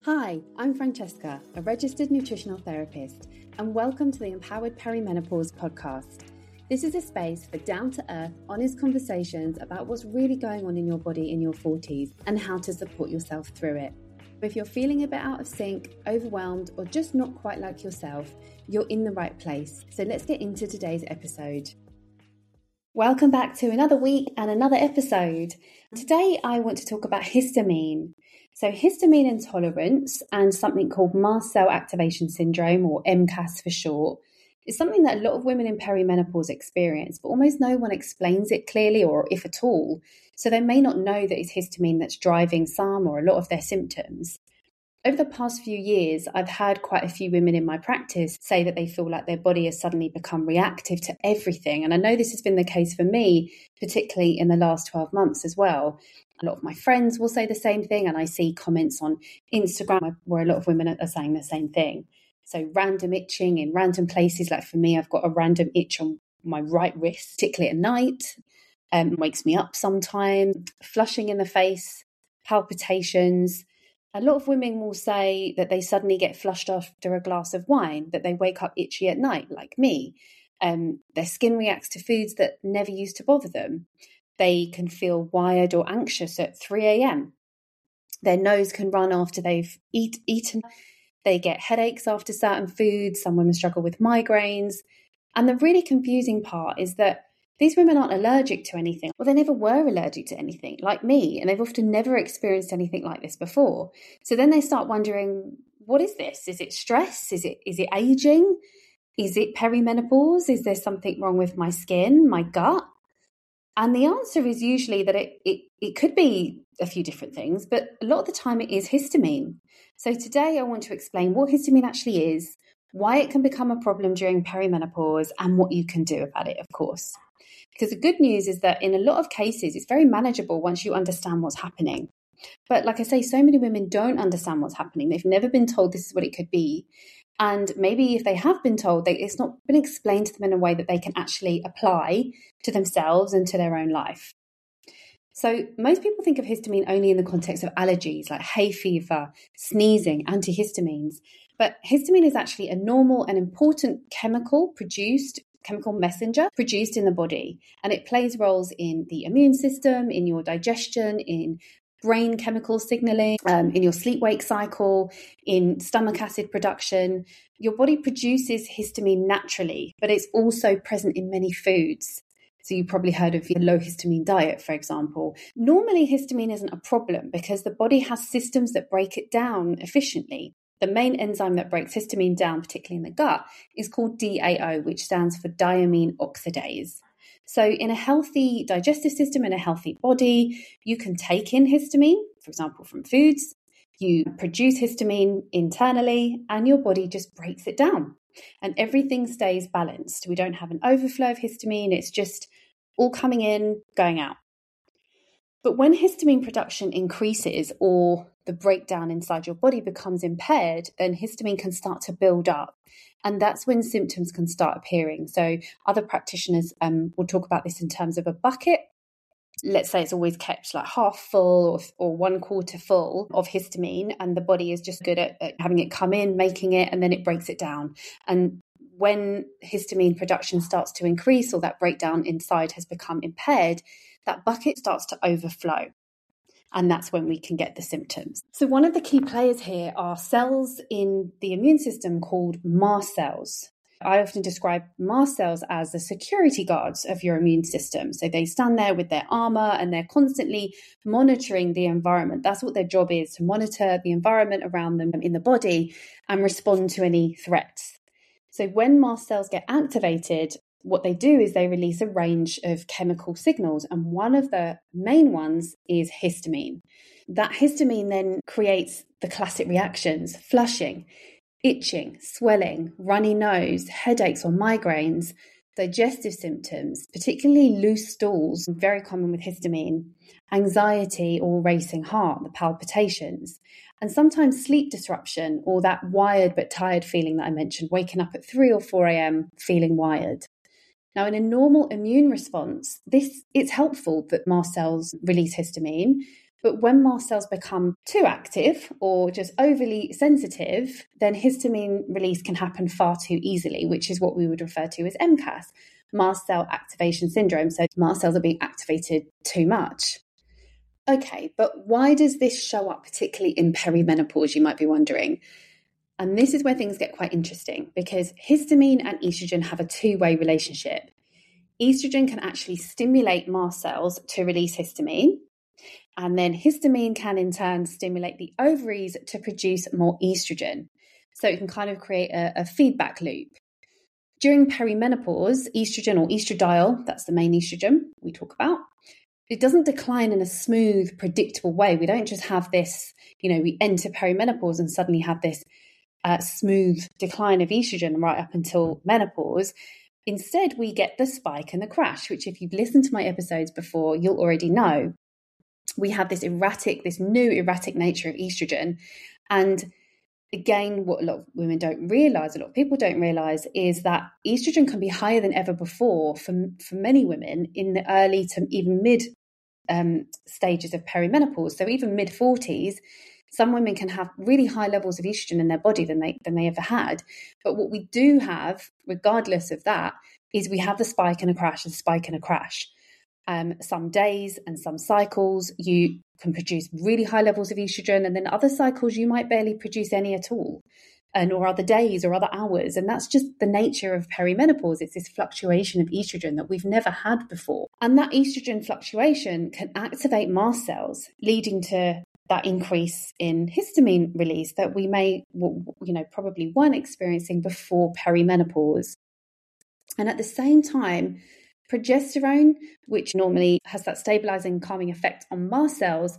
Hi, I'm Francesca, a registered nutritional therapist, and welcome to the Empowered Perimenopause podcast. This is a space for down-to-earth, honest conversations about what's really going on in your body in your 40s and how to support yourself through it. If you're feeling a bit out of sync, overwhelmed, or just not quite like yourself, you're in the right place. So let's get into today's episode. Welcome back to another week and another episode. Today I want to talk about histamine. So histamine intolerance and something called mast cell activation syndrome, or MCAS for short, is something that a lot of women in perimenopause experience, but almost no one explains it clearly, or if at all. So they may not know that it's histamine that's driving some or a lot of their symptoms. Over the past few years, I've had quite a few women in my practice say that they feel like their body has suddenly become reactive to everything. And I know this has been the case for me, particularly in the last 12 months as well. A lot of my friends will say the same thing, and I see comments on Instagram where a lot of women are saying the same thing. So random itching in random places, like for me, I've got a random itch on my right wrist, particularly at night, wakes me up sometimes, flushing in the face, palpitations. A lot of women will say that they suddenly get flushed after a glass of wine, that they wake up itchy at night, like me. Their skin reacts to foods that never used to bother them. They can feel wired or anxious at 3 a.m. Their nose can run after they've eaten. They get headaches after certain foods. Some women struggle with migraines. And the really confusing part is that these women aren't allergic to anything. Well, they never were allergic to anything, like me, and they've often never experienced anything like this before. So then they start wondering, what is this? Is it stress? Is it aging? Is it perimenopause? Is there something wrong with my skin, my gut? And the answer is usually that it could be a few different things, but a lot of the time it is histamine. So today I want to explain what histamine actually is, why it can become a problem during perimenopause, and what you can do about it, of course. Because the good news is that in a lot of cases, it's very manageable once you understand what's happening. But like I say, so many women don't understand what's happening. They've never been told this is what it could be. And maybe if they have been told, it's not been explained to them in a way that they can actually apply to themselves and to their own life. So most people think of histamine only in the context of allergies like hay fever, sneezing, antihistamines. But histamine is actually a normal and important chemical messenger produced in the body. And it plays roles in the immune system, in your digestion, in brain chemical signaling, in your sleep-wake cycle, in stomach acid production. Your body produces histamine naturally, but it's also present in many foods. So you probably heard of the low histamine diet, for example. Normally, histamine isn't a problem because the body has systems that break it down efficiently. The main enzyme that breaks histamine down, particularly in the gut, is called DAO, which stands for diamine oxidase. So in a healthy digestive system, in a healthy body, you can take in histamine, for example, from foods. You produce histamine internally and your body just breaks it down and everything stays balanced. We don't have an overflow of histamine. It's just all coming in, going out. But when histamine production increases or the breakdown inside your body becomes impaired, then histamine can start to build up. And that's when symptoms can start appearing. So other practitioners will talk about this in terms of a bucket. Let's say it's always kept like half full or 1/4 full of histamine, and the body is just good at having it come in, making it, and then it breaks it down. And when histamine production starts to increase or that breakdown inside has become impaired, that bucket starts to overflow. And that's when we can get the symptoms. So one of the key players here are cells in the immune system called mast cells. I often describe mast cells as the security guards of your immune system. So they stand there with their armor and they're constantly monitoring the environment. That's what their job is, to monitor the environment around them in the body and respond to any threats. So when mast cells get activated, what they do is they release a range of chemical signals, and one of the main ones is histamine. That histamine then creates the classic reactions: flushing, itching, swelling, runny nose, headaches or migraines, digestive symptoms, particularly loose stools, very common with histamine, anxiety or racing heart, the palpitations, and sometimes sleep disruption or that wired but tired feeling that I mentioned, waking up at 3 or 4 a.m. feeling wired. Now, in a normal immune response, it's helpful that mast cells release histamine, But when mast cells become too active or just overly sensitive, then histamine release can happen far too easily, which is what we would refer to as MCAS, mast cell activation syndrome. So mast cells are being activated too much. Okay, but why does this show up particularly in perimenopause, you might be wondering? And this is where things get quite interesting, because histamine and estrogen have a two-way relationship. Estrogen can actually stimulate mast cells to release histamine, and then histamine can in turn stimulate the ovaries to produce more estrogen. So it can kind of create a feedback loop. During perimenopause, estrogen or estradiol, that's the main estrogen we talk about, it doesn't decline in a smooth, predictable way. We don't just have this, we enter perimenopause and suddenly have this smooth decline of estrogen right up until menopause. Instead, we get the spike and the crash, which if you've listened to my episodes before, you'll already know. We have this new erratic nature of estrogen. And again, what a lot of women don't realize, a lot of people don't realize, is that estrogen can be higher than ever before for many women in the early to even mid stages of perimenopause. So even mid 40s, some women can have really high levels of estrogen in their body than they ever had. But what we do have, regardless of that, is we have the spike and a crash, and spike and a crash. Some days and some cycles you can produce really high levels of estrogen, and then other cycles you might barely produce any at all, or other days or other hours. And that's just the nature of perimenopause. It's this fluctuation of estrogen that we've never had before. And that estrogen fluctuation can activate mast cells, leading to that increase in histamine release that we may, probably weren't experiencing before perimenopause. And at the same time, progesterone, which normally has that stabilizing, calming effect on mast cells,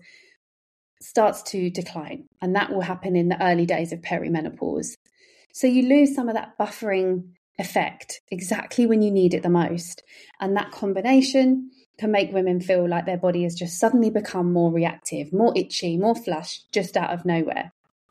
starts to decline. And that will happen in the early days of perimenopause. So you lose some of that buffering effect exactly when you need it the most. And that combination can make women feel like their body has just suddenly become more reactive, more itchy, more flushed, just out of nowhere.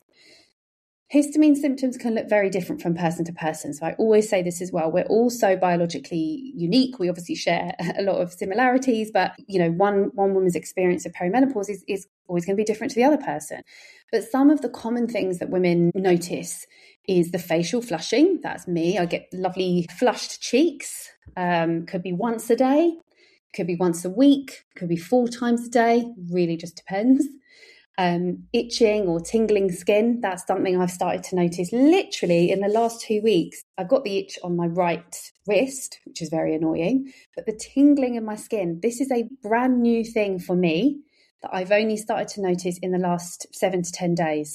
Histamine symptoms can look very different from person to person. So I always say this as well. We're all so biologically unique. We obviously share a lot of similarities, but one woman's experience of perimenopause is always going to be different to the other person. But some of the common things that women notice is the facial flushing. That's me. I get lovely flushed cheeks. Could be once a day, could be once a week, could be 4 times a day. Really just depends. Itching or tingling skin, that's something I've started to notice literally in the last 2 weeks. I've got the itch on my right wrist, which is very annoying, but the tingling in my skin, this is a brand new thing for me that I've only started to notice in the last 7 to 10 days.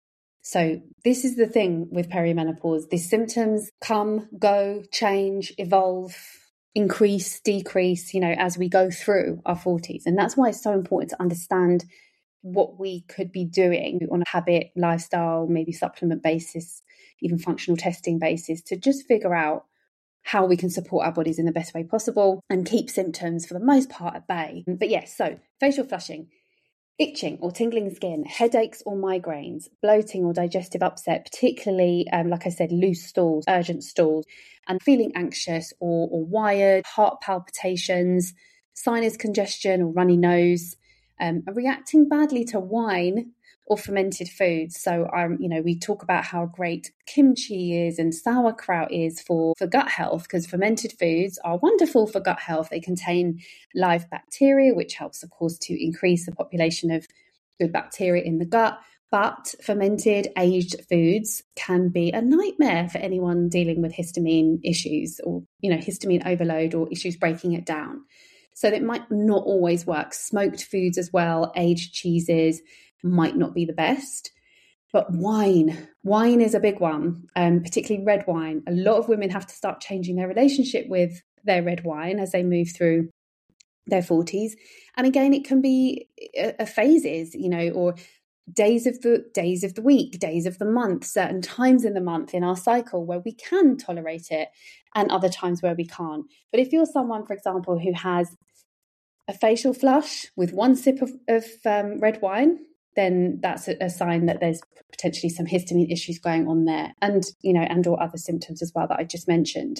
So this is the thing with perimenopause. These symptoms come, go, change, evolve, increase, decrease, as we go through our 40s. And that's why it's so important to understand what we could be doing on a habit, lifestyle, maybe supplement basis, even functional testing basis, to just figure out how we can support our bodies in the best way possible and keep symptoms for the most part at bay. But yes, so facial flushing, itching or tingling skin, headaches or migraines, bloating or digestive upset, particularly, like I said, loose stools, urgent stools, and feeling anxious or wired, heart palpitations, sinus congestion or runny nose, reacting badly to wine or fermented foods. So, we talk about how great kimchi is and sauerkraut is for gut health, because fermented foods are wonderful for gut health. They contain live bacteria, which helps, of course, to increase the population of good bacteria in the gut. But fermented, aged foods can be a nightmare for anyone dealing with histamine issues or, histamine overload or issues breaking it down. So it might not always work. Smoked foods as well, aged cheeses might not be the best. But wine is a big one, particularly red wine. A lot of women have to start changing their relationship with their red wine as they move through their 40s. And again, it can be phases, or days of the week, days of the month, certain times in the month in our cycle where we can tolerate it and other times where we can't. But if you're someone, for example, who has a facial flush with 1 sip of red wine, then that's a sign that there's potentially some histamine issues going on there, and or other symptoms as well that I just mentioned.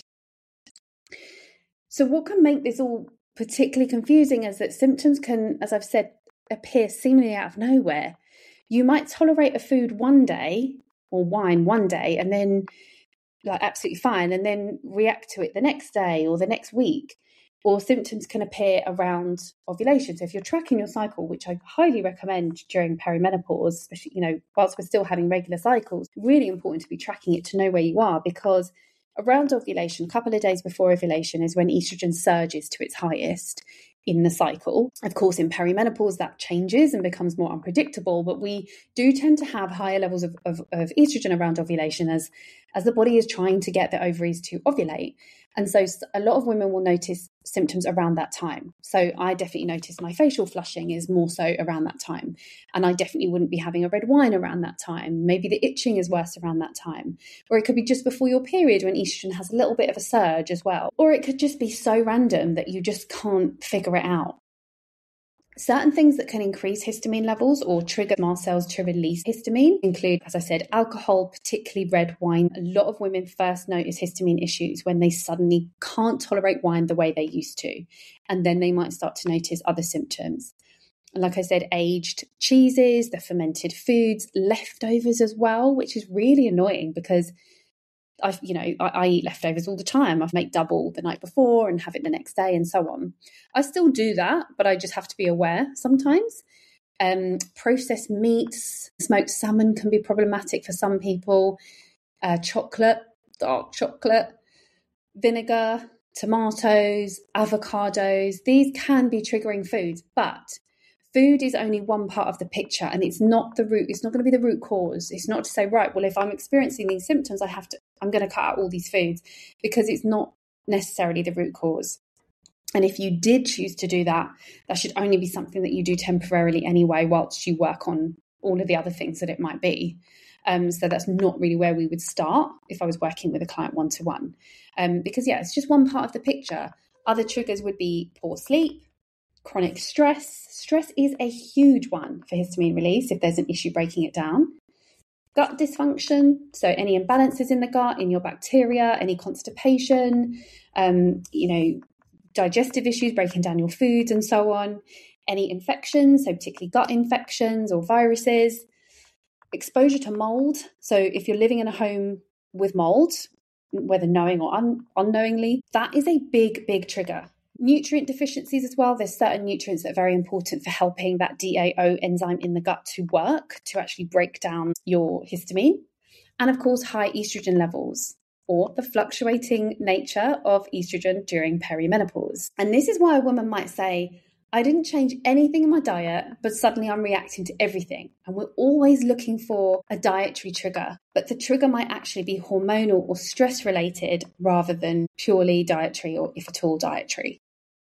So what can make this all particularly confusing is that symptoms can, as I've said, appear seemingly out of nowhere. You might tolerate a food one day or wine one day and then like absolutely fine, and then react to it the next day or the next week. Or symptoms can appear around ovulation. So if you're tracking your cycle, which I highly recommend during perimenopause, especially, whilst we're still having regular cycles, really important to be tracking it to know where you are, because around ovulation, a couple of days before ovulation is when estrogen surges to its highest in the cycle. Of course, in perimenopause, that changes and becomes more unpredictable, but we do tend to have higher levels of estrogen around ovulation as the body is trying to get the ovaries to ovulate. And so a lot of women will notice symptoms around that time. So I definitely notice my facial flushing is more so around that time. And I definitely wouldn't be having a red wine around that time. Maybe the itching is worse around that time. Or it could be just before your period when estrogen has a little bit of a surge as well. Or it could just be so random that you just can't figure it out. Certain things that can increase histamine levels or trigger mast cells to release histamine include, as I said, alcohol, particularly red wine. A lot of women first notice histamine issues when they suddenly can't tolerate wine the way they used to. And then they might start to notice other symptoms. Like I said, aged cheeses, the fermented foods, leftovers as well, which is really annoying because I eat leftovers all the time. I make double the night before and have it the next day and so on. I still do that, but I just have to be aware sometimes. Processed meats, smoked salmon can be problematic for some people. Chocolate, dark chocolate, vinegar, tomatoes, avocados, these can be triggering foods, but food is only one part of the picture, and it's not the root. It's not going to be the root cause. It's not to say, right, well, if I'm experiencing these symptoms, I'm going to cut out all these foods, because it's not necessarily the root cause. And if you did choose to do that, that should only be something that you do temporarily anyway, whilst you work on all of the other things that it might be. So that's not really where we would start if I was working with a client one-to-one. Because, it's just one part of the picture. Other triggers would be poor sleep, chronic stress. Stress is a huge one for histamine release if there's an issue breaking it down. Gut dysfunction, so any imbalances in the gut, in your bacteria, any constipation, digestive issues, breaking down your foods and so on. Any infections, so particularly gut infections or viruses. Exposure to mold, so if you're living in a home with mold, whether knowing or unknowingly, that is a big, big trigger. Nutrient deficiencies as well. There's certain nutrients that are very important for helping that DAO enzyme in the gut to work, to actually break down your histamine. And of course, high estrogen levels, or the fluctuating nature of estrogen during perimenopause. And this is why a woman might say, I didn't change anything in my diet, but suddenly I'm reacting to everything. And we're always looking for a dietary trigger, but the trigger might actually be hormonal or stress related rather than purely dietary, or if at all dietary.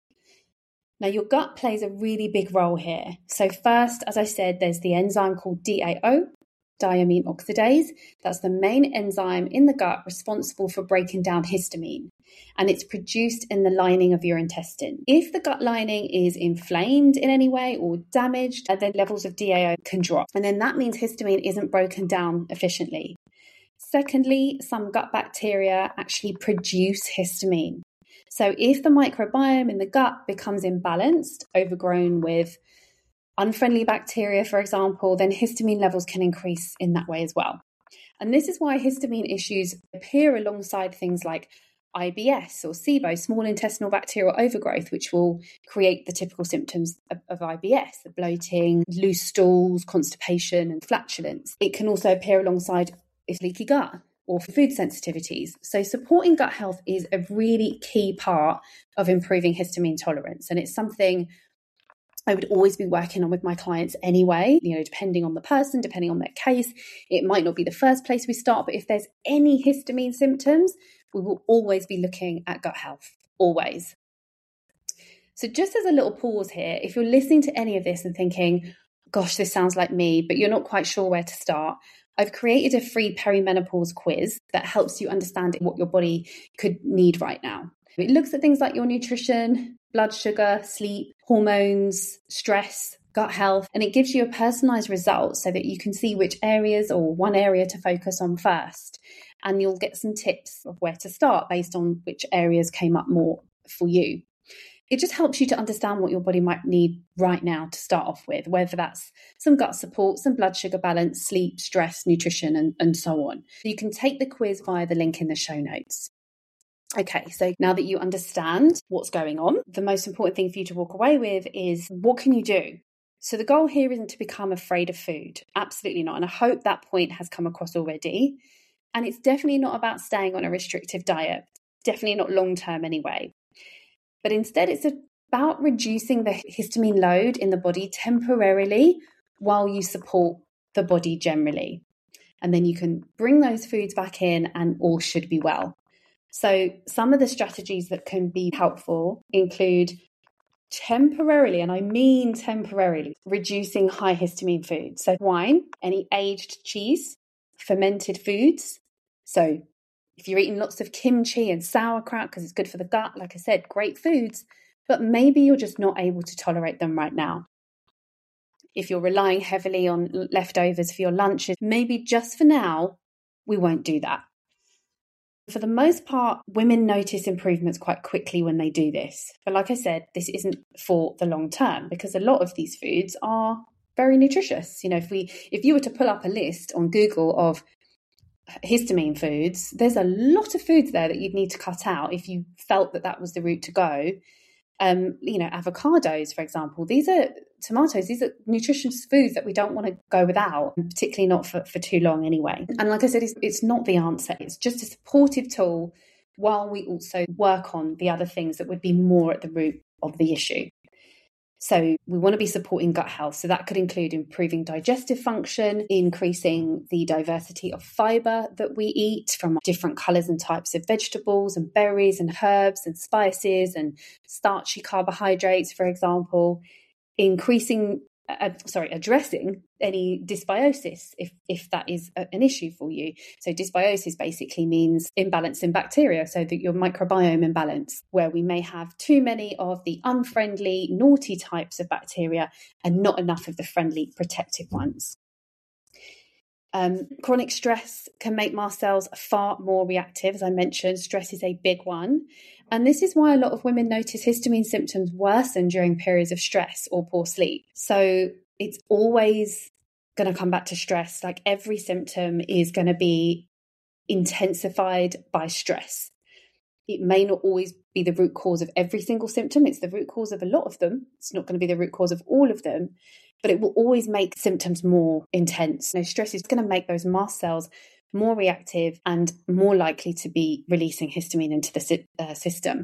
Now, your gut plays a really big role here. So first, as I said, there's the enzyme called DAO, diamine oxidase. That's the main enzyme in the gut responsible for breaking down histamine. And it's produced in the lining of your intestine. If the gut lining is inflamed in any way or damaged, then levels of DAO can drop. And then that means histamine isn't broken down efficiently. Secondly, some gut bacteria actually produce histamine. So if the microbiome in the gut becomes imbalanced, overgrown with unfriendly bacteria, for example, then histamine levels can increase in that way as well. And this is why histamine issues appear alongside things like IBS or SIBO, small intestinal bacterial overgrowth, which will create the typical symptoms of IBS, the bloating, loose stools, constipation, and flatulence. It can also appear alongside leaky gut or food sensitivities. So supporting gut health is a really key part of improving histamine tolerance. And it's something I would always be working on with my clients anyway, depending on the person, depending on their case. It might not be the first place we start, but if there's any histamine symptoms, we will always be looking at gut health, always. So just as a little pause here, if you're listening to any of this and thinking, gosh, this sounds like me, but you're not quite sure where to start, I've created a free perimenopause quiz that helps you understand what your body could need right now. It looks at things like your nutrition, blood sugar, sleep, hormones, stress, gut health, and it gives you a personalized result so that you can see which areas or one area to focus on first. And you'll get some tips of where to start based on which areas came up more for you. it just helps you to understand what your body might need right now to start off with, whether that's some gut support, some blood sugar balance, sleep, stress, nutrition, and so on. So you can take the quiz via the link in the show notes. Okay, so now that you understand what's going on, the most important thing for you to walk away with is, what can you do? So the goal here isn't to become afraid of food. Absolutely not. And I hope that point has come across already. And it's definitely not about staying on a restrictive diet. Definitely not long term anyway. But instead, it's about reducing the histamine load in the body temporarily while you support the body generally. And then you can bring those foods back in and all should be well. So some of the strategies that can be helpful include temporarily, and I mean temporarily, reducing high histamine foods. So wine, any aged cheese, fermented foods. So if you're eating lots of kimchi and sauerkraut because it's good for the gut, like I said, great foods, but maybe you're just not able to tolerate them right now. If you're relying heavily on leftovers for your lunches, maybe just for now, we won't do that. For the most part, women notice improvements quite quickly when they do this. But like I said, this isn't for the long term because a lot of these foods are very nutritious. You know, if you were to pull up a list on Google of histamine foods, there's a lot of foods there that you'd need to cut out if you felt that was the route to go. Avocados, for example, tomatoes, these are nutritious foods that we don't want to go without, particularly not for too long anyway. And like I said, it's not the answer. It's just a supportive tool while we also work on the other things that would be more at the root of the issue. So we want to be supporting gut health. So that could include improving digestive function, increasing the diversity of fiber that we eat from different colours and types of vegetables and berries and herbs and spices and starchy carbohydrates, for example, addressing any dysbiosis if that is an issue for you. So dysbiosis basically means imbalance in bacteria, so that your microbiome imbalance, where we may have too many of the unfriendly, naughty types of bacteria and not enough of the friendly, protective ones. Chronic stress can make mast cells far more reactive. As I mentioned, stress is a big one. And this is why a lot of women notice histamine symptoms worsen during periods of stress or poor sleep. So it's always going to come back to stress. Like every symptom is going to be intensified by stress. It may not always be the root cause of every single symptom. It's the root cause of a lot of them. It's not going to be the root cause of all of them, but it will always make symptoms more intense. Stress is going to make those mast cells more reactive and more likely to be releasing histamine into the system.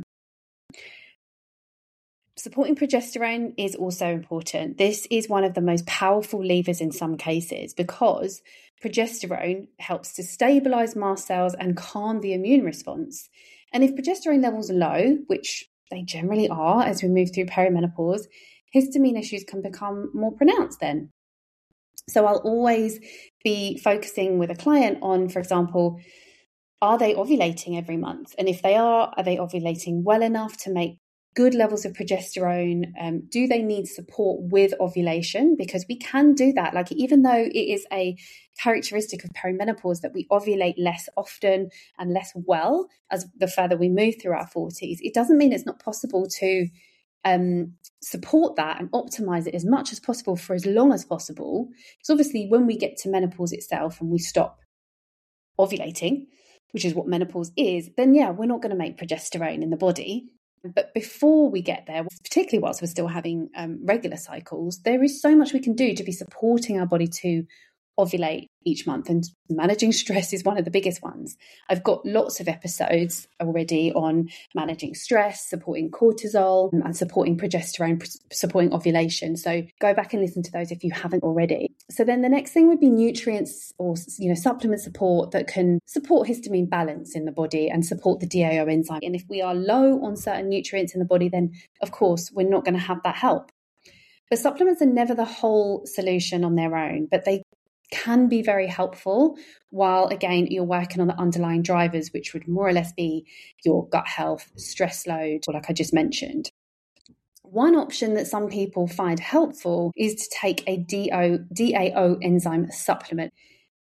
Supporting progesterone is also important. This is one of the most powerful levers in some cases because progesterone helps to stabilize mast cells and calm the immune response. And if progesterone levels are low, which they generally are as we move through perimenopause, histamine issues can become more pronounced then. So I'll always be focusing with a client on, for example, are they ovulating every month? And if they are they ovulating well enough to make good levels of progesterone? Do they need support with ovulation? Because we can do that. Like, even though it is a characteristic of perimenopause that we ovulate less often and less well as the further we move through our 40s, it doesn't mean it's not possible to support that and optimize it as much as possible for as long as possible. Because obviously when we get to menopause itself and we stop ovulating, which is what menopause is, then we're not going to make progesterone in the body. But before we get there, particularly whilst we're still having regular cycles, there is so much we can do to be supporting our body to ovulate each month, and managing stress is one of the biggest ones. I've got lots of episodes already on managing stress, supporting cortisol, and supporting progesterone, supporting ovulation. So go back and listen to those if you haven't already. So then the next thing would be nutrients or supplement support that can support histamine balance in the body and support the DAO enzyme. And if we are low on certain nutrients in the body, then of course we're not going to have that help. But supplements are never the whole solution on their own, but they can be very helpful while, again, you're working on the underlying drivers, which would more or less be your gut health, stress load, or like I just mentioned. One option that some people find helpful is to take a DAO enzyme supplement.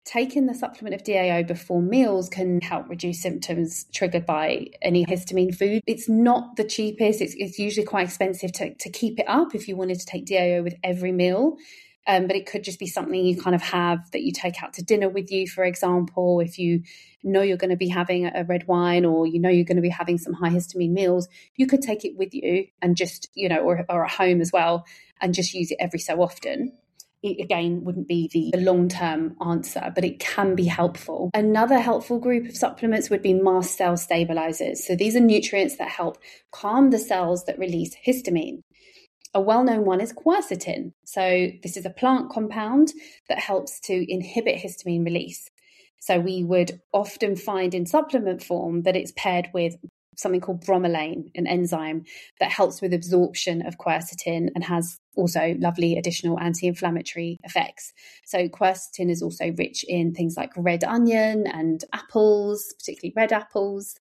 taking the supplement of DAO before meals can help reduce symptoms triggered by any histamine food. It's not the cheapest. It's usually quite expensive to keep it up if you wanted to take DAO with every meal. But it could just be something you kind of have that you take out to dinner with you, for example. If you know you're going to be having a red wine, or you know you're going to be having some high histamine meals, you could take it with you and just, or at home as well, and just use it every so often. It, again, wouldn't be the long-term answer, but it can be helpful. Another helpful group of supplements would be mast cell stabilizers. So these are nutrients that help calm the cells that release histamine. A well-known one is quercetin. So this is a plant compound that helps to inhibit histamine release. So we would often find in supplement form that it's paired with something called bromelain, an enzyme that helps with absorption of quercetin and has also lovely additional anti-inflammatory effects. So quercetin is also rich in things like red onion and apples, particularly red apples.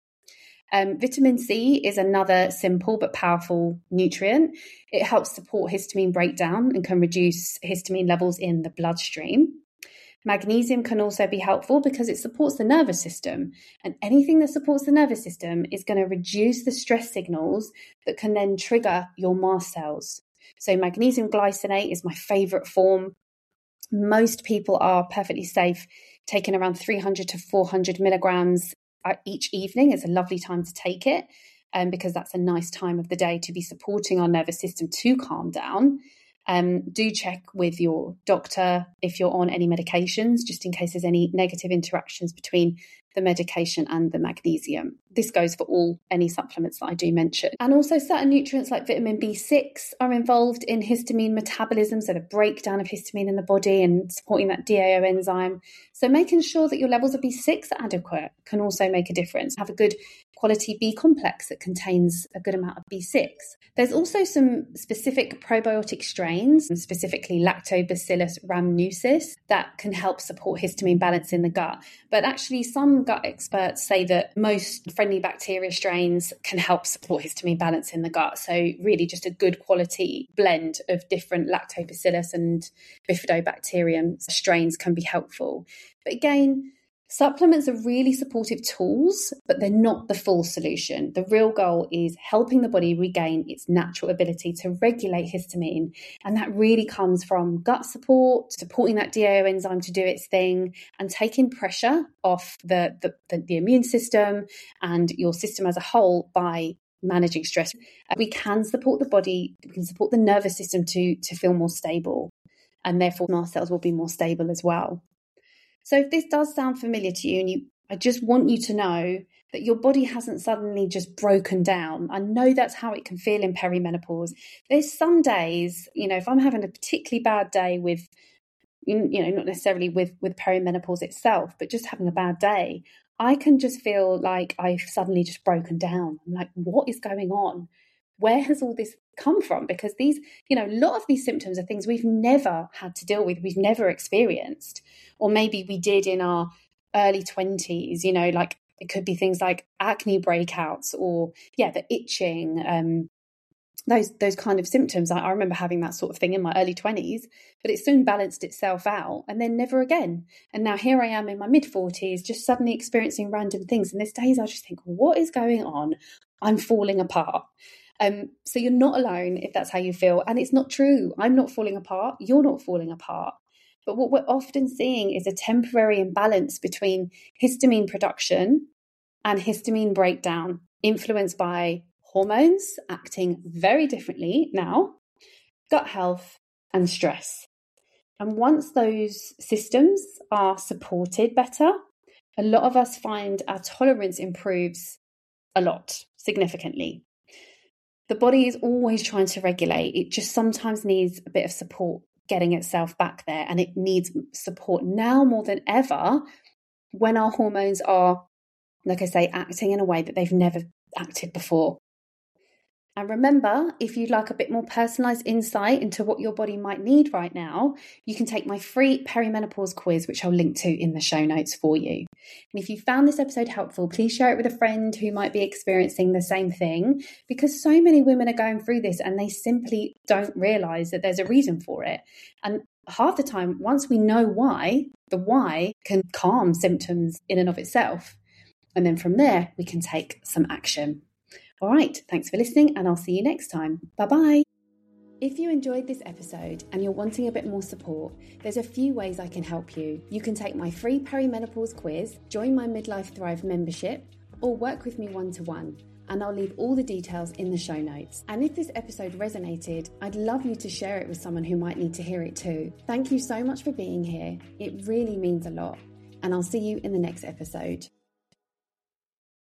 Vitamin C is another simple but powerful nutrient. It helps support histamine breakdown and can reduce histamine levels in the bloodstream. Magnesium can also be helpful because it supports the nervous system, and anything that supports the nervous system is going to reduce the stress signals that can then trigger your mast cells. So magnesium glycinate is my favorite form. Most people are perfectly safe taking around 300 to 400 milligrams each evening. It's a lovely time to take it because that's a nice time of the day to be supporting our nervous system to calm down. Do check with your doctor if you're on any medications, just in case there's any negative interactions between the medication and the magnesium. This goes for any supplements that I do mention. And also certain nutrients like vitamin B6 are involved in histamine metabolism, so the breakdown of histamine in the body and supporting that DAO enzyme. So making sure that your levels of B6 are adequate can also make a difference. Have a good quality B complex that contains a good amount of B6. There's also some specific probiotic strains, specifically Lactobacillus rhamnosus, that can help support histamine balance in the gut. But actually, some gut experts say that most friendly bacteria strains can help support histamine balance in the gut. So really just a good quality blend of different Lactobacillus and Bifidobacterium strains can be helpful. But again, supplements are really supportive tools, but they're not the full solution. The real goal is helping the body regain its natural ability to regulate histamine. And that really comes from gut support, supporting that DAO enzyme to do its thing, and taking pressure off the immune system and your system as a whole by managing stress. We can support the body, we can support the nervous system to feel more stable, and therefore mast cells will be more stable as well. So if this does sound familiar to you, and I just want you to know that your body hasn't suddenly just broken down. I know that's how it can feel in perimenopause. There's some days, if I'm having a particularly bad day with, not necessarily with perimenopause itself, but just having a bad day, I can just feel like I've suddenly just broken down. I'm like, what is going on? Where has all this come from? Because these, a lot of these symptoms are things we've never had to deal with, we've never experienced, or maybe we did in our early 20s, like it could be things like acne breakouts or, the itching, those kind of symptoms. I remember having that sort of thing in my early 20s, but it soon balanced itself out and then never again. And now here I am in my mid-40s, just suddenly experiencing random things. And there's days I just think, what is going on? I'm falling apart. So you're not alone if that's how you feel. And it's not true. I'm not falling apart. You're not falling apart. But what we're often seeing is a temporary imbalance between histamine production and histamine breakdown, influenced by hormones acting very differently now, gut health, and stress. And once those systems are supported better, a lot of us find our tolerance improves a lot, significantly. The body is always trying to regulate. It just sometimes needs a bit of support getting itself back there. And it needs support now more than ever when our hormones are, like I say, acting in a way that they've never acted before. And remember, if you'd like a bit more personalized insight into what your body might need right now, you can take my free perimenopause quiz, which I'll link to in the show notes for you. And if you found this episode helpful, please share it with a friend who might be experiencing the same thing, because so many women are going through this and they simply don't realize that there's a reason for it. And half the time, once we know why, the why can calm symptoms in and of itself. And then from there, we can take some action. All right, thanks for listening, and I'll see you next time. Bye-bye. If you enjoyed this episode and you're wanting a bit more support, there's a few ways I can help you. You can take my free perimenopause quiz, join my Midlife Thrive membership, or work with me one-to-one. And I'll leave all the details in the show notes. And if this episode resonated, I'd love you to share it with someone who might need to hear it too. Thank you so much for being here. It really means a lot. And I'll see you in the next episode.